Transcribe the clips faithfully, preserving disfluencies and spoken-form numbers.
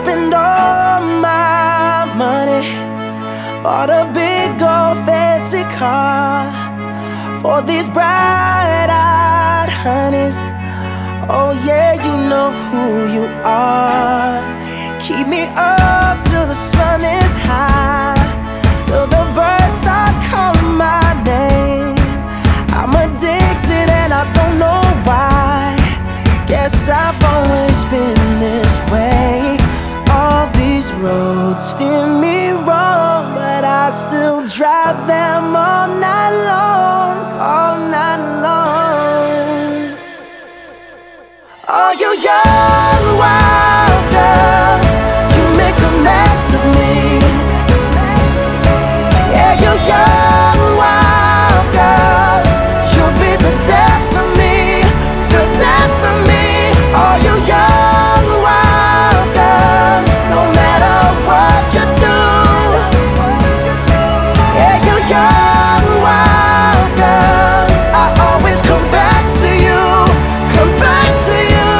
spend all my money, bought a big old fancy car for these bright-eyed honeys. Oh yeah, you know who you are. Keep me up till the sun is high, till the birds start calling my name. I'm addicted and I don't know why. Guess I've always been this way. All these roads steer me wrong, but I still drive them all night long, all night long. All you young wild girls, you make a mess of me. Yeah, you young wild girls, you'll be the death of me, the death of me. All you young wild girls, no matter what you do. Yeah, you young wild girls, I always come back to you, come back to you.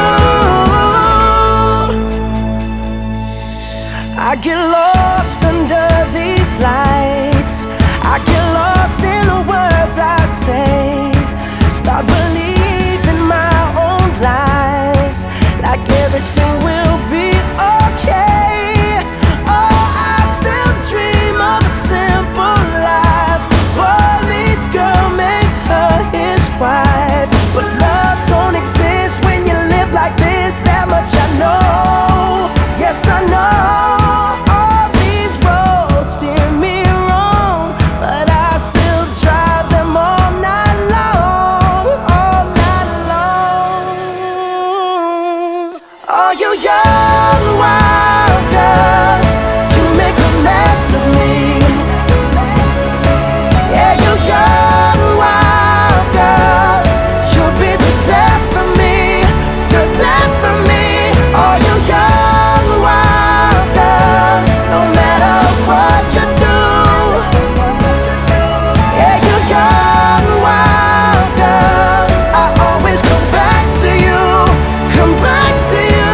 I get lost under these lights, I get lost in the words I say. Start believing my own lies, like everything will be okay. Oh, I still dream of a simple life. Boy meets girl, makes her his wife. But love don't exist when you live like this, that much I know. Yes, I know. All these roads steer me wrong, but I still drive them all night long, all night long. All you young wild girls, you make a mess of me. Yeah, you young wild girls, you'll be the death of me, the death of me. All you young wild girls, no matter what you do. Yeah, you young wild girls, I always come back to you, come back to you.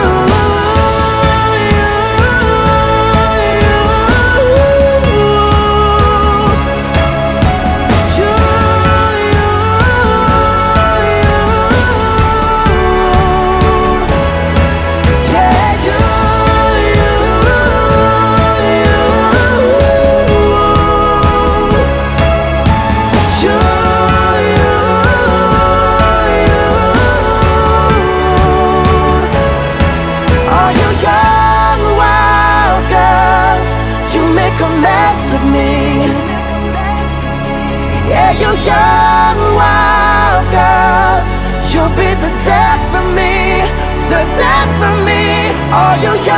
Yeah, you young wild girls, you'll be the death of me, the death of me. All you young